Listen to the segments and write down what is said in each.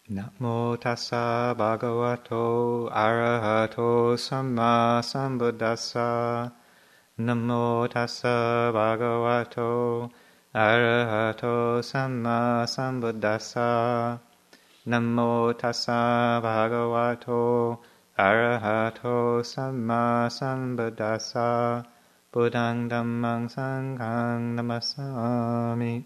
Namo tassa bhagavato arahato samma sambuddhassa. Namo tassa bhagavato arahato samma sambuddhassa. Namo tassa bhagavato arahato samma sambuddhassa. Buddhang dhammang sanghang namasami.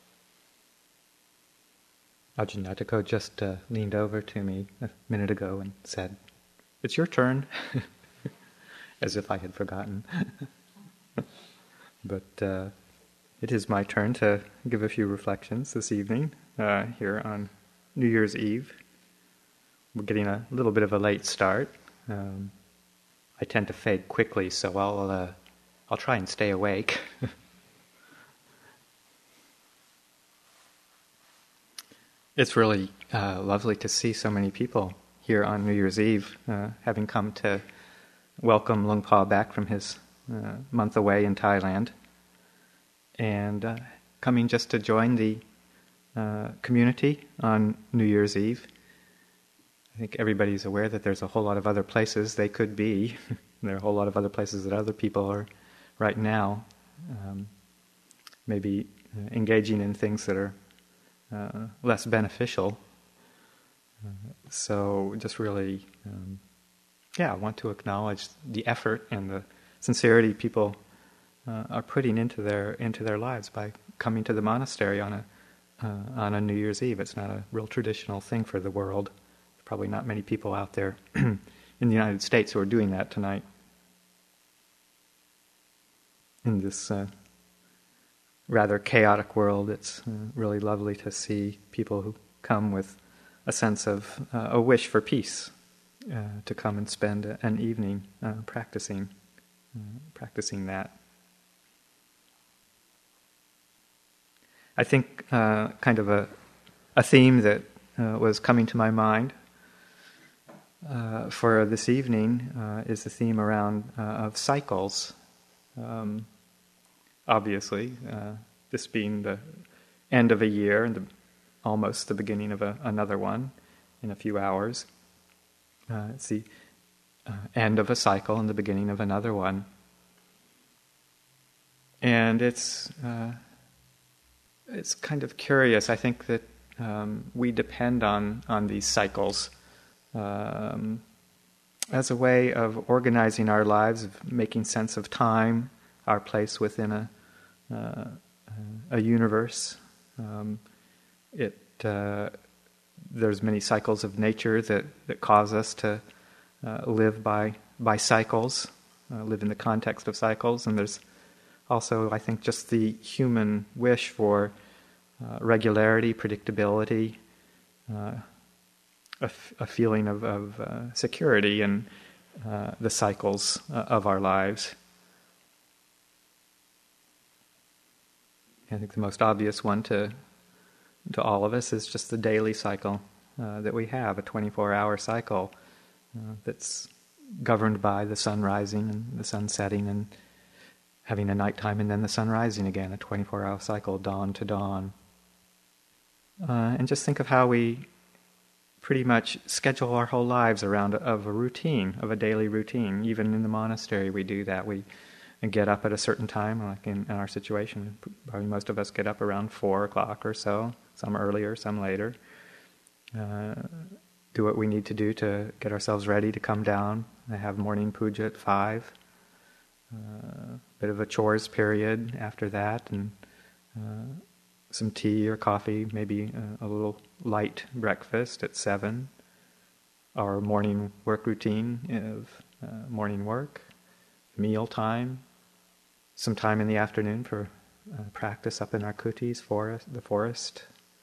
Ajahn Yatako just leaned over to me a minute ago and said, "It's your turn," as if I had forgotten. But it is my turn to give a few reflections this evening here on New Year's Eve. We're getting a little bit of a late start. I tend to fade quickly, so I'll try and stay awake. It's really lovely to see so many people here on New Year's Eve, having come to welcome Luang Por back from his month away in Thailand, and coming just to join the community on New Year's Eve. I think everybody's aware that there's a whole lot of other places they could be. There are a whole lot of other places that other people are right now, maybe engaging in things that are less beneficial. So just really, I want to acknowledge the effort and the sincerity people are putting into their lives by coming to the monastery on a New Year's Eve. It's not a real traditional thing for the world. There's probably not many people out there in the United States who are doing that tonight. In this rather chaotic world, it's really lovely to see people who come with a sense of a wish for peace, to come and spend an evening practicing that. I think kind of a theme that was coming to my mind for this evening is the theme around of cycles. Obviously, this being the end of a year and almost the beginning of another one in a few hours. It's the end of a cycle and the beginning of another one. And it's kind of curious. I think that we depend on these cycles as a way of organizing our lives, of making sense of time, our place within a universe. There's many cycles of nature that cause us to live by cycles, live in the context of cycles, and there's also, I think, just the human wish for regularity, predictability, a feeling of security in the cycles of our lives. I think the most obvious one to all of us is just the daily cycle that we have, a 24-hour cycle that's governed by the sun rising and the sun setting and having a nighttime and then the sun rising again, a 24-hour cycle, dawn to dawn. And just think of how we pretty much schedule our whole lives around a routine, of a daily routine. Even in the monastery we do that. We get up at a certain time, like in our situation, probably most of us get up around 4 o'clock or so, some earlier, some later. Do what we need to do to get ourselves ready to come down. I have morning puja at 5. Bit of a chores period after that, and some tea or coffee, maybe a little light breakfast at 7. Our morning work routine of morning work, meal time, some time in the afternoon for practice up in our kutis, the forest,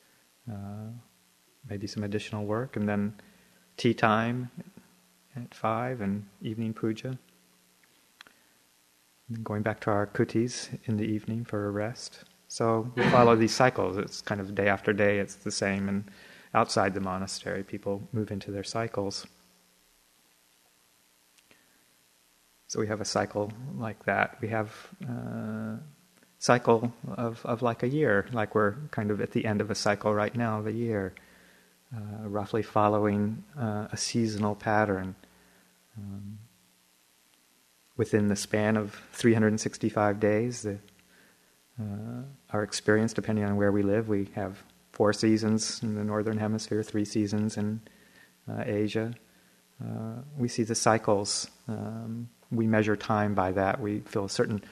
maybe some additional work, and then tea time at 5 and evening puja. And going back to our kutis in the evening for a rest. So we follow these cycles. It's kind of day after day, it's the same. And outside the monastery, people move into their cycles. So we have a cycle like that. We have a cycle of like a year, like we're kind of at the end of a cycle right now of a year. roughly following a seasonal pattern. Within the span of 365 days, our experience, depending on where we live, we have 4 seasons in the northern hemisphere, 3 seasons in Asia. We see the cycles. We measure time by that. We feel a certain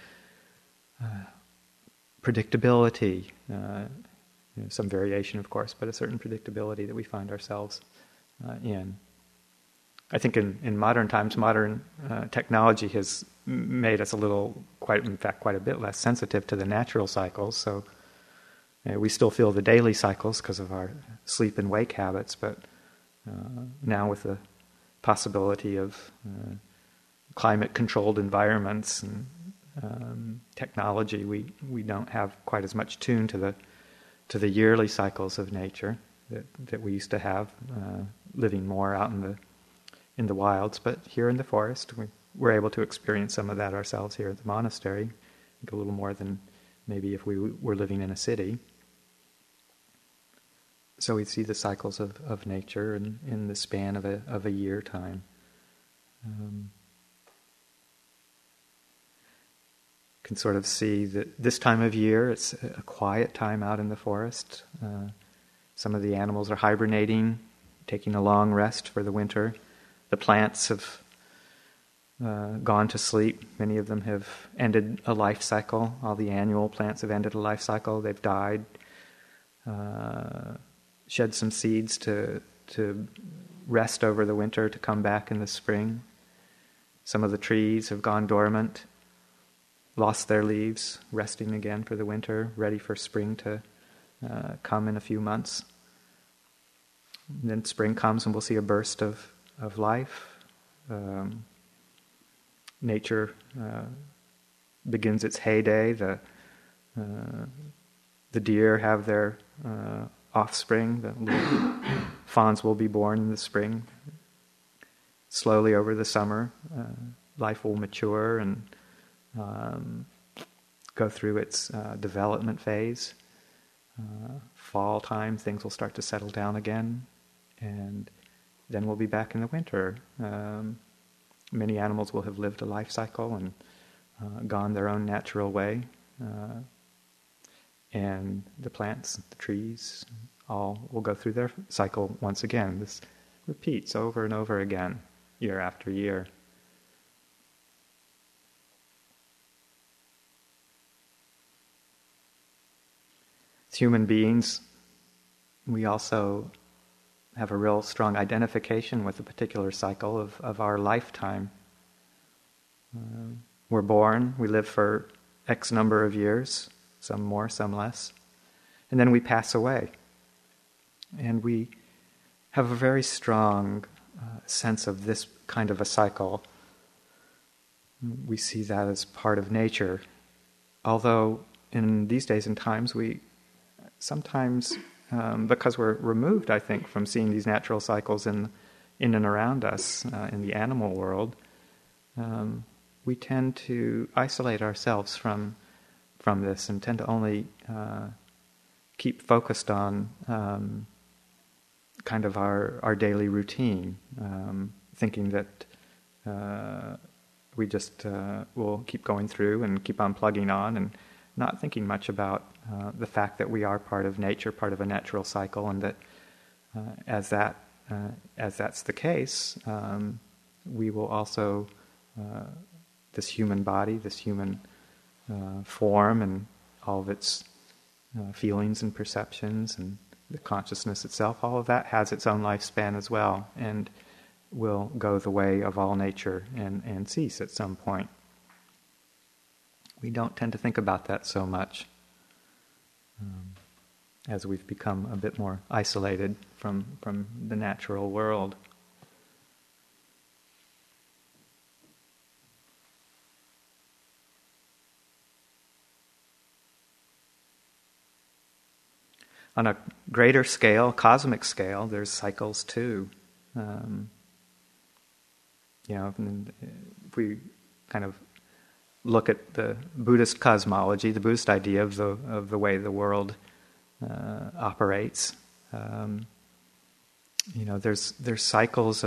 predictability, some variation, of course, but a certain predictability that we find ourselves in. I think in modern times, modern technology has made us quite a bit less sensitive to the natural cycles. So we still feel the daily cycles because of our sleep and wake habits, but now with the possibility of climate-controlled environments and technology, we don't have quite as much tune to the yearly cycles of nature that we used to have, living more out in the wilds. But here in the forest, we're able to experience some of that ourselves here at the monastery, a little more than maybe if we were living in a city. So we see the cycles of nature in the span of a year time. Can sort of see that this time of year, it's a quiet time out in the forest. Some of the animals are hibernating, taking a long rest for the winter. The plants have gone to sleep. Many of them have ended a life cycle. All the annual plants have ended a life cycle. They've died, shed some seeds to rest over the winter, to come back in the spring. Some of the trees have gone dormant, lost their leaves, resting again for the winter, ready for spring to come in a few months. And then spring comes and we'll see a burst of life. Nature begins its heyday. The deer have their offspring. The little fawns will be born in the spring. Slowly over the summer, life will mature and go through its development phase. Fall time, things will start to settle down again, and then we'll be back in the winter. Many animals will have lived a life cycle and gone their own natural way. And the plants, the trees, all will go through their cycle once again. This repeats over and over again, year after year. As human beings, we also have a real strong identification with a particular cycle of our lifetime. We're born, we live for X number of years, some more, some less, and then we pass away. And we have a very strong sense of this kind of a cycle. We see that as part of nature. Although in these days and times we sometimes, because we're removed, I think, from seeing these natural cycles in and around us, in the animal world, we tend to isolate ourselves from this and tend to only keep focused on kind of our daily routine, thinking that we just will keep going through and keep on plugging on, and not thinking much about the fact that we are part of nature, part of a natural cycle, and that as that's the case, we will also, this human body, this human form, and all of its feelings and perceptions, and the consciousness itself, all of that has its own lifespan as well, and will go the way of all nature and cease at some point. We don't tend to think about that so much as we've become a bit more isolated from the natural world. On a greater scale, cosmic scale, there's cycles too. If we kind of look at the Buddhist cosmology, the Buddhist idea of the way the world operates, there's cycles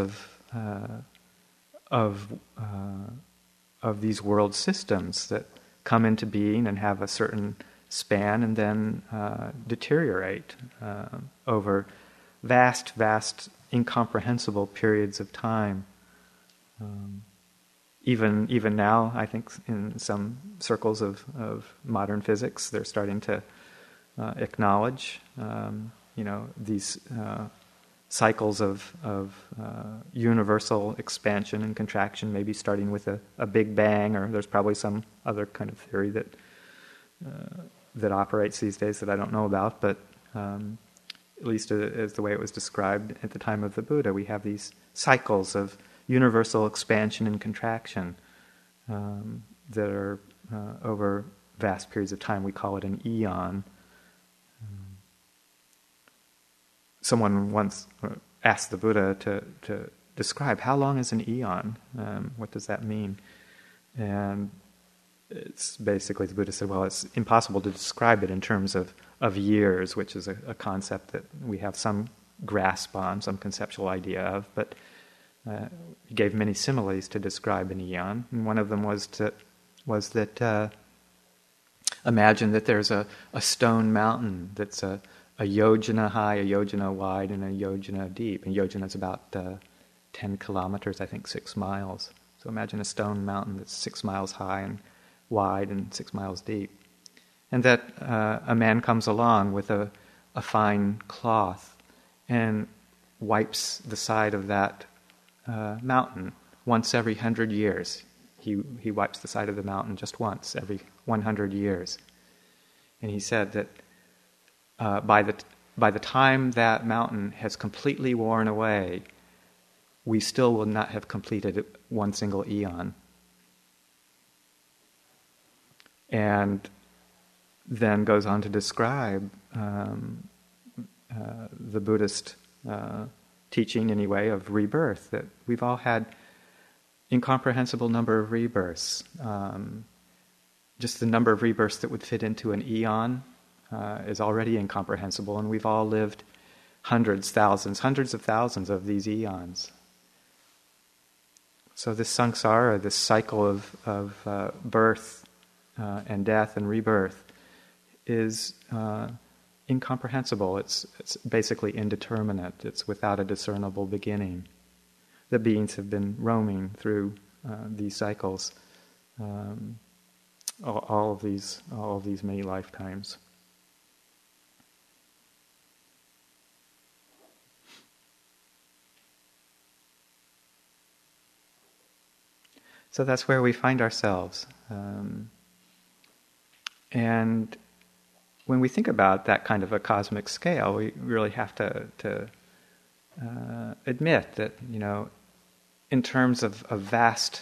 of these world systems that come into being and have a certain span and then deteriorate over vast, incomprehensible periods of time. Even now, I think in some circles of modern physics, they're starting to acknowledge, these cycles of universal expansion and contraction, maybe starting with a Big Bang, or there's probably some other kind of theory that operates these days that I don't know about, but at least as the way it was described at the time of the Buddha, we have these cycles of universal expansion and contraction that are over vast periods of time. We call it an eon. Someone once asked the Buddha to describe how long is an eon. What does that mean? And it's basically, the Buddha said, well, it's impossible to describe it in terms of years, which is a concept that we have some grasp on, some conceptual idea of, but he gave many similes to describe an eon, and one of them was that imagine that there's a stone mountain that's a yojana high, a yojana wide, and a yojana deep. And yojana is about 10 kilometers, I think 6 miles. So imagine a stone mountain that's 6 miles high and wide and 6 miles deep. And that a man comes along with a fine cloth and wipes the side of that mountain once every 100 years. He wipes the side of the mountain just once every 100 years. And he said that by the time that mountain has completely worn away, we still will not have completed one single eon. And then goes on to describe the Buddhist teaching, anyway, of rebirth, that we've all had incomprehensible number of rebirths. Just the number of rebirths that would fit into an eon is already incomprehensible, and we've all lived hundreds of thousands of these eons. So this samsara, this cycle of birth and death and rebirth, is incomprehensible. It's basically indeterminate. It's without a discernible beginning. The beings have been roaming through these cycles, all of these many lifetimes. So that's where we find ourselves. And when we think about that kind of a cosmic scale, we really have to admit that, in terms of a vast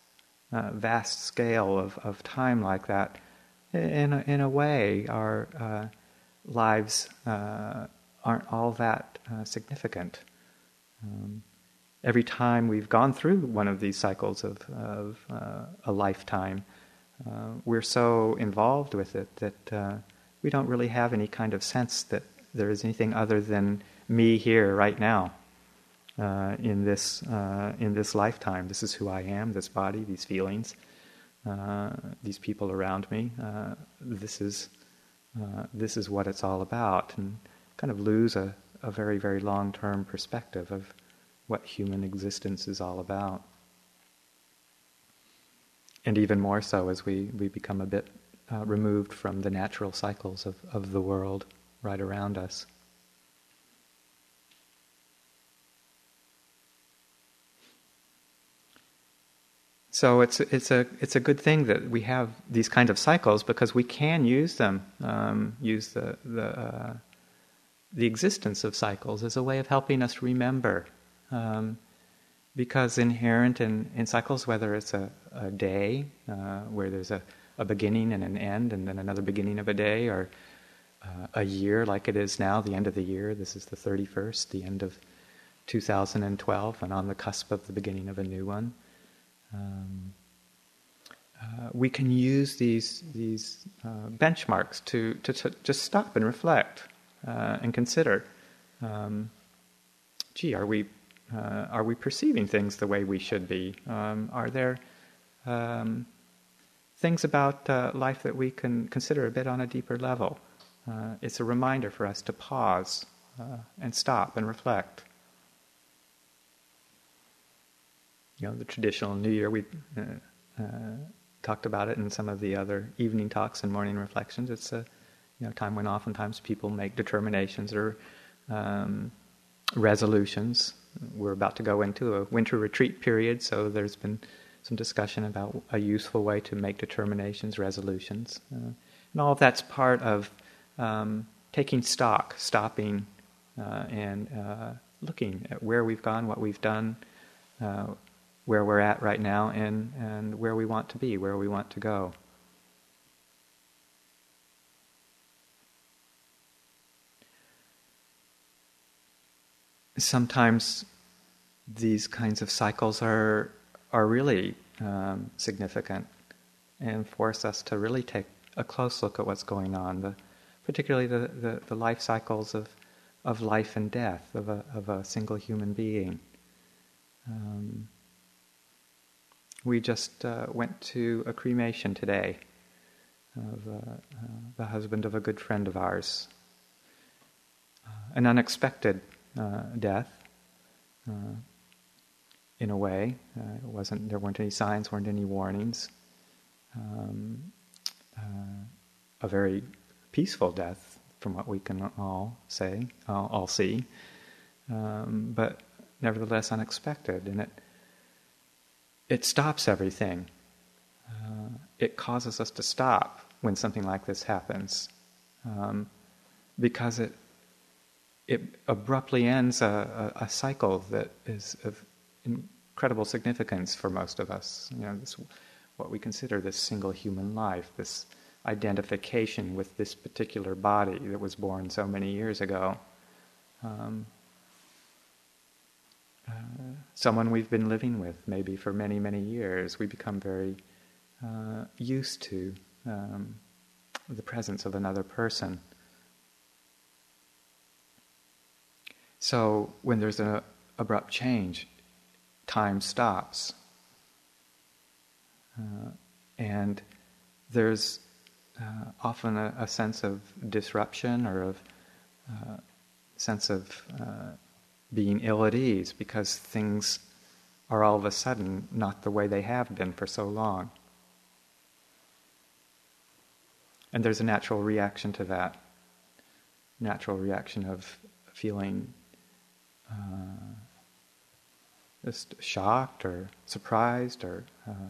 scale of time like that, in a way, our lives aren't all that significant. Every time we've gone through one of these cycles of a lifetime, we're so involved with it that we don't really have any kind of sense that there is anything other than me here right now in this lifetime. This is who I am. This body, these feelings, these people around me. This is what it's all about, and kind of lose a very, very long-term perspective of what human existence is all about. And even more so as we become a bit removed from the natural cycles of the world right around us. So it's a good thing that we have these kind of cycles, because we can use them, use the existence of cycles as a way of helping us remember. Because inherent in cycles, whether it's a day where there's a beginning and an end, and then another beginning of a day, or a year like it is now, the end of the year, this is the 31st, the end of 2012, and on the cusp of the beginning of a new one. We can use these benchmarks to just stop and reflect and consider, gee, are we perceiving things the way we should be? Are there things about life that we can consider a bit on a deeper level? It's a reminder for us to pause and stop and reflect. The traditional New Year, we talked about it in some of the other evening talks and morning reflections. It's a time when oftentimes people make determinations or resolutions. We're about to go into a winter retreat period, so there's been some discussion about a useful way to make determinations, resolutions. And all of that's part of taking stock, stopping and looking at where we've gone, what we've done, where we're at right now, and where we want to be, where we want to go. Sometimes these kinds of cycles are really significant and force us to really take a close look at what's going on, particularly the life cycles of life and death of a single human being. We just went to a cremation today of the husband of a good friend of ours. An unexpected death, in a way. There weren't any signs, weren't any warnings. A very peaceful death, from what we can all see, but nevertheless unexpected, and it stops everything. It causes us to stop when something like this happens, because it abruptly ends a cycle that is of incredible significance for most of us. What we consider this single human life, this identification with this particular body that was born so many years ago. Someone we've been living with maybe for many, many years. We become very used to the presence of another person. So when there's an abrupt change, time stops. And there's often a sense of disruption or of sense of being ill at ease because things are all of a sudden not the way they have been for so long. And there's a natural reaction to that. Natural reaction of feeling just shocked or surprised or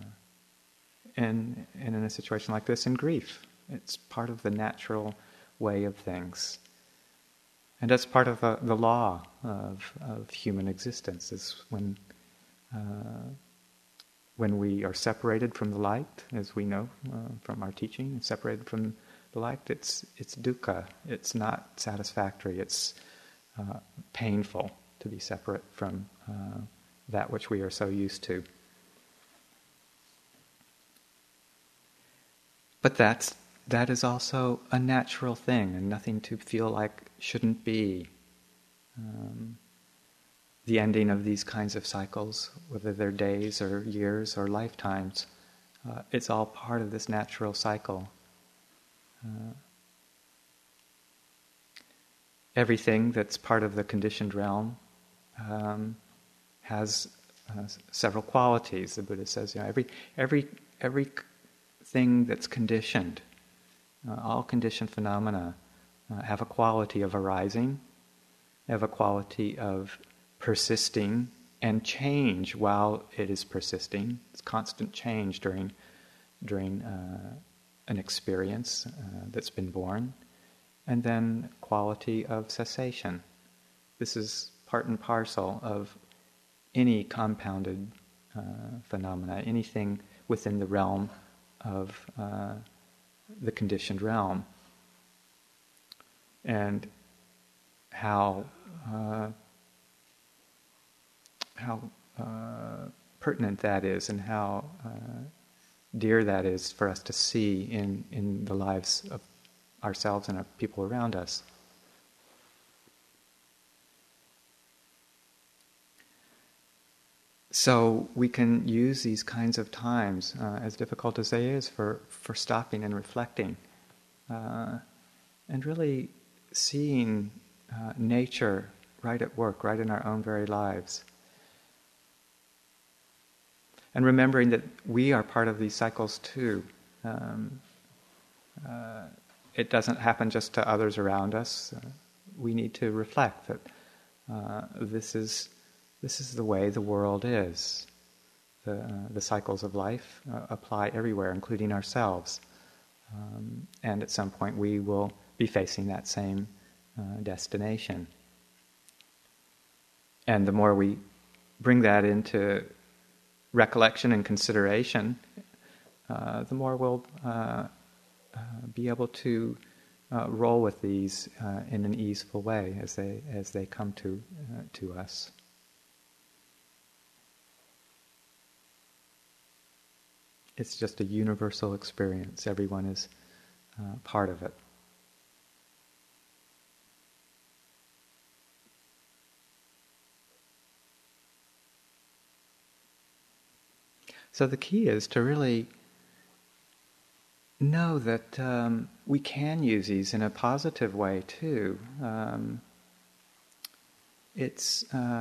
and in a situation like this, in grief. It's part of the natural way of things. And that's part of the law of human existence, is when we are separated from the light, as we know from our teaching, separated from the light, it's dukkha. It's not satisfactory. It's painful to be separate from that which we are so used to. But that is also a natural thing, and nothing to feel like shouldn't be. The ending of these kinds of cycles, whether they're days or years or lifetimes, it's all part of this natural cycle. Everything that's part of the conditioned realm has several qualities. The Buddha says, every thing that's conditioned, all conditioned phenomena have a quality of arising, have a quality of persisting and change while it is persisting. It's constant change during an experience that's been born, and then quality of cessation. This is part and parcel of any compounded phenomena, anything within the realm of the conditioned realm, and how pertinent that is, and how dear that is for us to see in the lives of ourselves and of people around us. So we can use these kinds of times, as difficult as they is, for stopping and reflecting, and really seeing nature right at work, right in our own very lives. And remembering that we are part of these cycles too. It doesn't happen just to others around us. We need to reflect that this is the way the world is. The cycles of life apply everywhere, including ourselves. And at some point we will be facing that same destination. And the more we bring that into recollection and consideration, the more we'll be able to roll with these in an easeful way as they come to us. It's just a universal experience. Everyone is part of it. So the key is to really know that we can use these in a positive way too. It's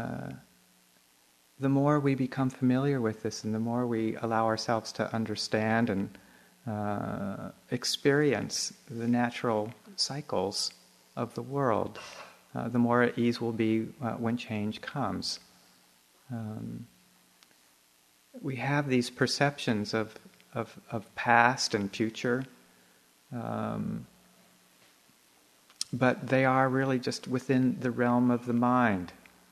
the more we become familiar with this, and the more we allow ourselves to understand and experience the natural cycles of the world, the more at ease we'll be when change comes. We have these perceptions of past and future, but they are really just within the realm of the mind.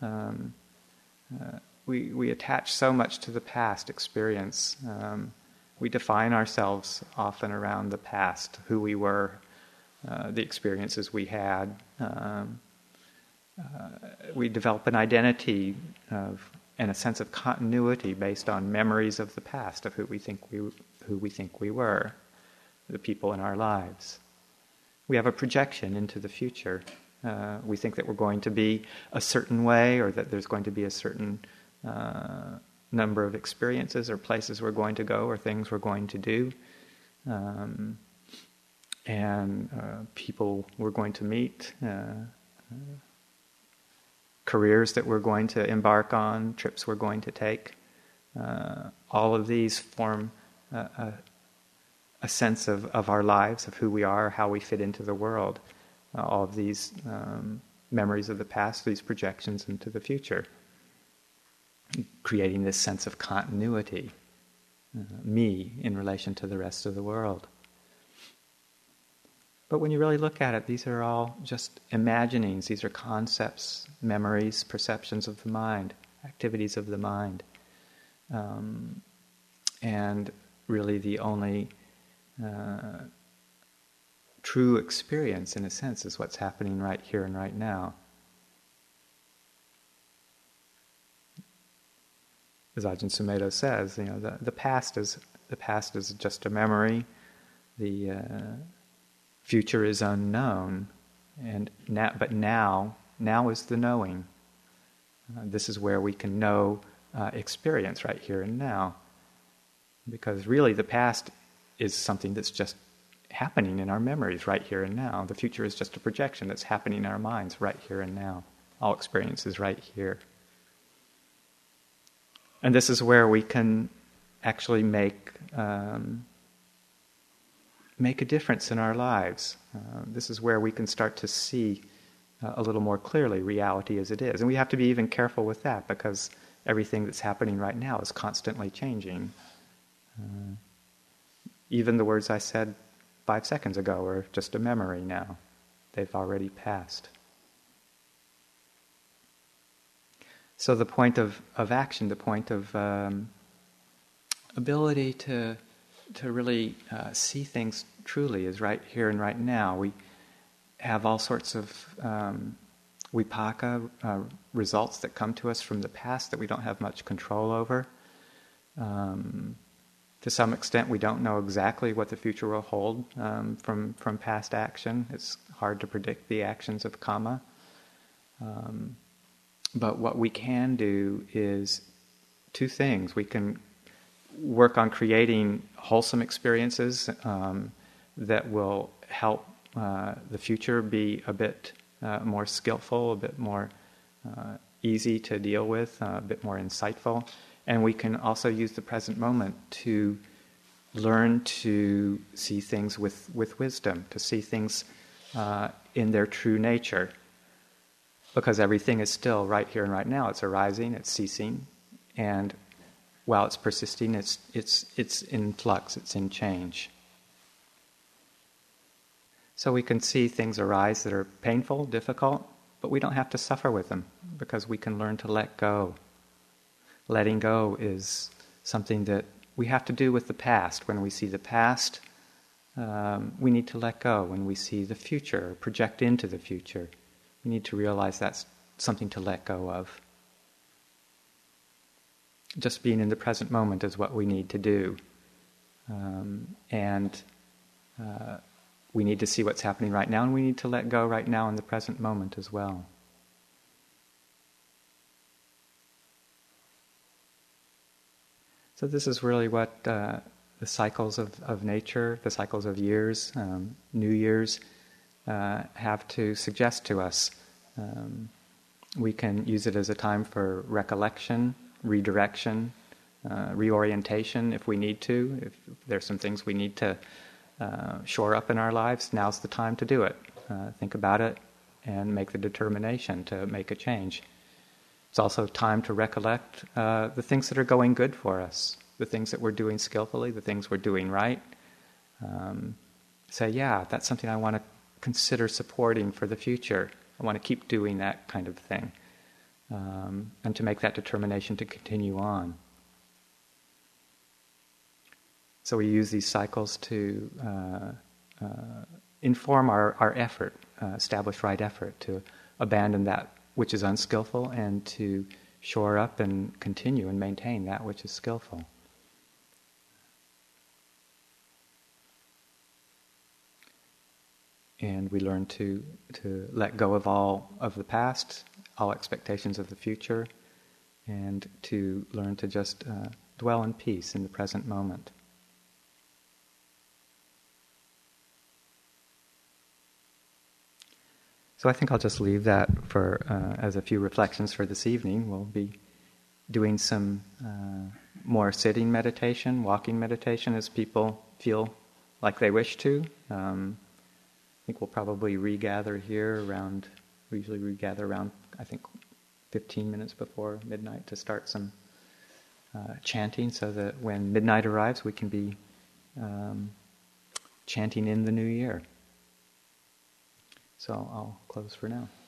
We attach so much to the past experience. We define ourselves often around the past, who we were, the experiences we had. We develop an identity and a sense of continuity based on memories of the past, of who we think we were, the people in our lives. We have a projection into the future. We think that we're going to be a certain way, or that there's going to be a certain number of experiences or places we're going to go or things we're going to do, and people we're going to meet, careers that we're going to embark on, trips we're going to take. All of these form a sense of our lives, of who we are, how we fit into the world. All of these memories of the past, these projections into the future, creating this sense of continuity, me in relation to the rest of the world. But when you really look at it, these are all just imaginings. These are concepts, memories, perceptions of the mind, activities of the mind. And really the only true experience, in a sense, is what's happening right here and right now. As Ajahn Sumedho says, the past is just a memory. The future is unknown, but now is the knowing. This is where we can know experience right here and now, because really the past is something that's just happening in our memories right here and now. The future is just a projection that's happening in our minds right here and now. All experience is right here. And this is where we can actually make a difference in our lives. This is where we can start to see a little more clearly reality as it is. And we have to be even careful with that, because everything that's happening right now is constantly changing. Even the words I said 5 seconds ago are just a memory now. They've already passed. So the point of action, the point of ability to really see things truly is right here and right now. We have all sorts of vipaka, results that come to us from the past that we don't have much control over. To some extent, we don't know exactly what the future will hold from past action. It's hard to predict the actions of karma. But what we can do is two things. We can work on creating wholesome experiences that will help the future be a bit more skillful, a bit more easy to deal with, a bit more insightful. And we can also use the present moment to learn to see things with wisdom, to see things in their true nature. Because everything is still right here and right now. It's arising, it's ceasing, and while it's persisting, it's in flux, it's in change. So we can see things arise that are painful, difficult, but we don't have to suffer with them because we can learn to let go. Letting go is something that we have to do with the past. When we see the past, we need to let go. When we see the future, project into the future, we need to realize that's something to let go of. Just being in the present moment is what we need to do. And we need to see what's happening right now, and we need to let go right now in the present moment as well. So this is really what the cycles of nature, the cycles of years, New Year's, have to suggest to us. We can use it as a time for recollection, redirection, reorientation if we need to. If there's some things we need to shore up in our lives, now's the time to do it. Think about it and make the determination to make a change. It's also time to recollect the things that are going good for us, the things that we're doing skillfully, the things we're doing right. Say, yeah, that's something I want to consider supporting for the future. I want to keep doing that kind of thing. And to make that determination to continue on. So we use these cycles to inform our effort, establish right effort, to abandon that which is unskillful and to shore up and continue and maintain that which is skillful. And we learn to let go of all of the past, all expectations of the future, and to learn to just dwell in peace in the present moment. So I think I'll just leave that for as a few reflections for this evening. We'll be doing some more sitting meditation, walking meditation as people feel like they wish to. I think we'll probably regather here around, we usually regather around, I think, 15 minutes before midnight to start some chanting so that when midnight arrives we can be chanting in the new year. So I'll close for now.